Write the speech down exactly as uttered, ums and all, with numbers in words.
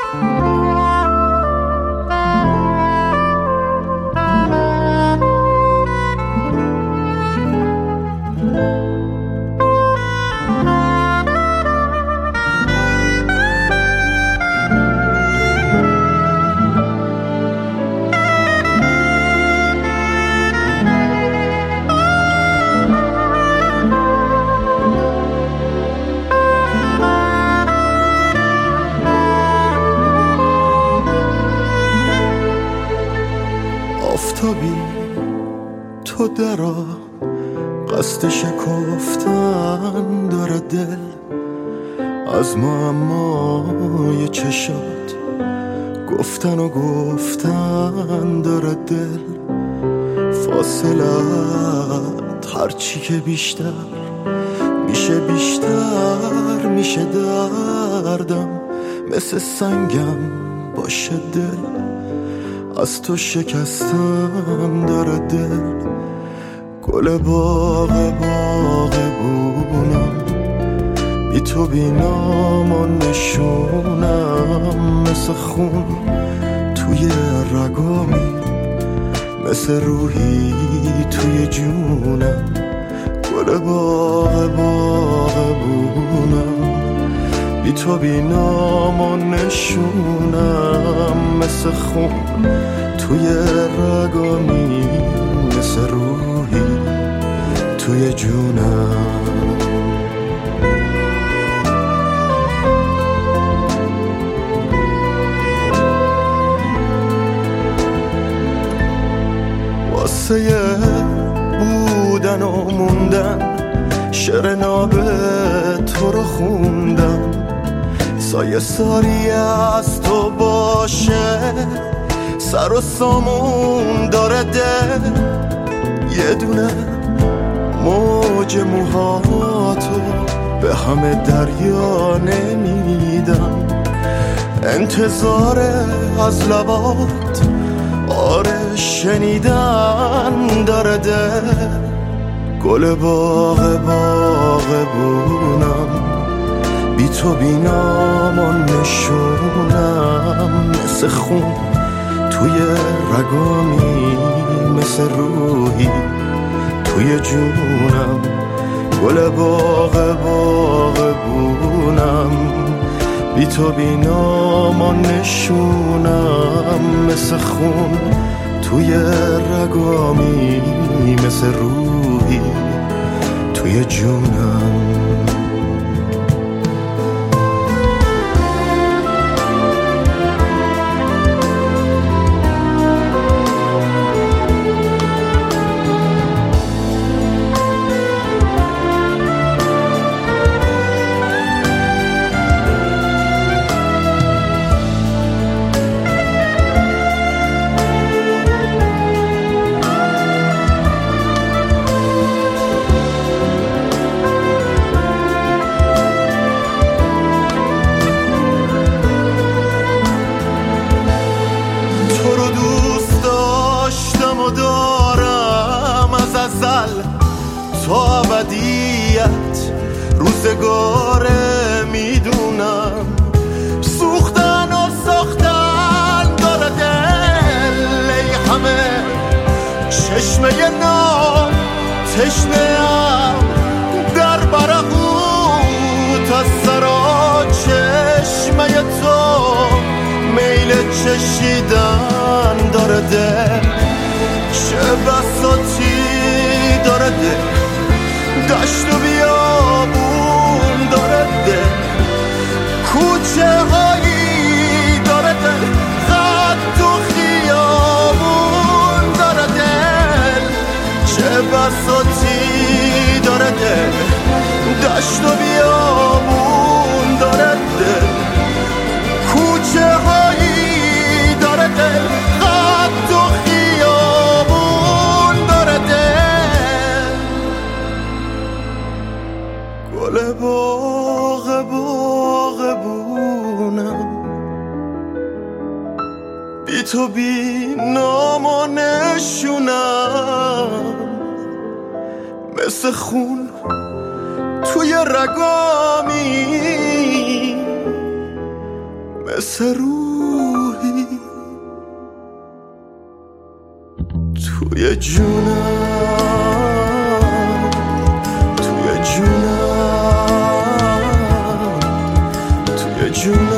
آفتابی تو درا قصد شکفتن داره دل از معمای چشات گفتن و گفتن داره دل فاصلت هرچی که بیشتر میشه بیشتر میشه دردم مثل سنگم باشه دل از تو شکستم داره دل گل باغ باغ بونم بی تو بی نام و نشونم مثل خون توی رگامی مثل روحی توی جونم گل باغ باغ بونم بی تو بی نام و نشونم مثل خون توی رگامی مثل روحی توی جونم واسه بودن و موندن شعر ناب تو رو خوندم سایه ساری از تو باشه سر و سامون داره دل یه دونه موج موهاتو به همه دریا نمیدم انتظار از لبات آره شنیدن داره دل گل باغ باغ بونم بی تو بی نام و نشونم مثل خون توی رگامی مثل روحی توی جونم گل باغ باغ بونم بی تو بی نام و نشونم مثل خون توی رگامی مثل روحی توی جونم تو ابدیت روزگاره میدونم سوختن و ساختن داره دل ای همه چشمه نام تشنه‌ام در برقوت از سرا چشمه تو میل چشیدن داره دل چه بساطی داره دل دشت و بیابون داره دل کوچه هایی داره دل خط و خیابون داره دل چه بساطی داره دل دشت و بیابون داره دل کوچه هایی داره دل خط و خیابون داره دل گل باغ باغ بونم بی تو بی نام و نشونم مثل خون توی رگامی مثل رو توی جونم، توی جونم، توی جونم.